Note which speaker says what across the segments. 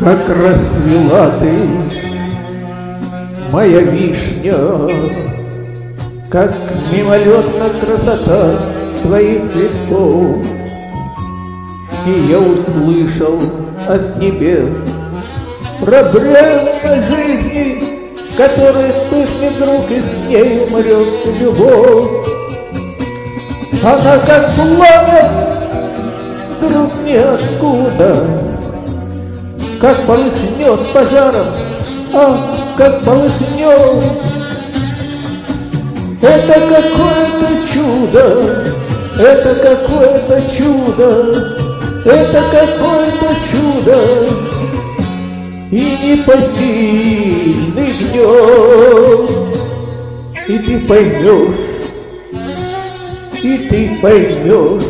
Speaker 1: Как расцвела ты, моя вишня, как мимолетна красота твоих цветков. И я услышал от небес проблемы жизни, которые вспыхнет вдруг, и с ней умрет любовь. Она как пламя, вдруг ниоткуда, как полыхнет пожаром, как полыхнет. Это какое-то чудо, это какое-то чудо, это какое-то чудо и непостижный гнет. И ты поймешь, и ты поймешь,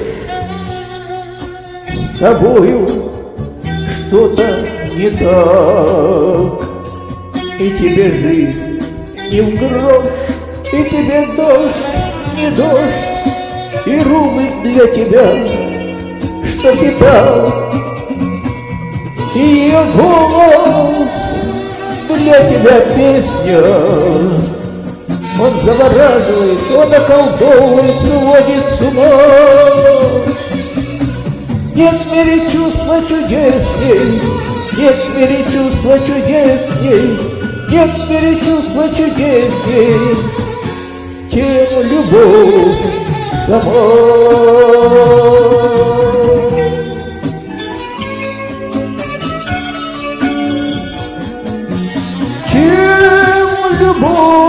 Speaker 1: с тобою что-то не так, и тебе жизнь не в грош, и тебе дождь не дождь, и рубль для тебя, что питал, и ее голос для тебя песня. Он завораживает, он околдовывает, сводит с ума. Нет в мире чувства чудесней, нет в мире чувства чудесней, нет в мире чувства чудесней, чем любовь сама. Чем любовь